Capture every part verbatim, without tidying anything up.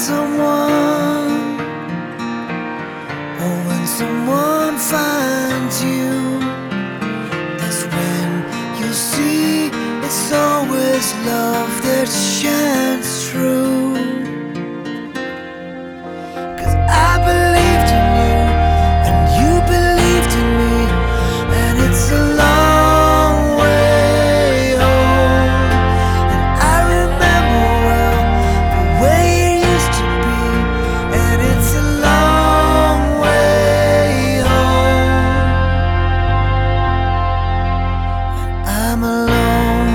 someone, or when someone finds you, that's when you see it's always love that shines through. 'Cause I believed in you and you believed in me, and it's a long way home. And I remember well the way it used to be, and it's a long way home. I'm alone.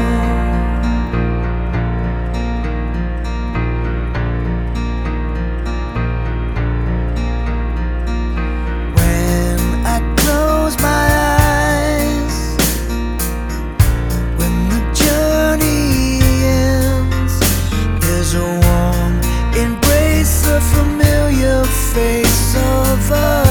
When I close my eyes, when the journey ends, there's a warm embrace, a familiar face of us.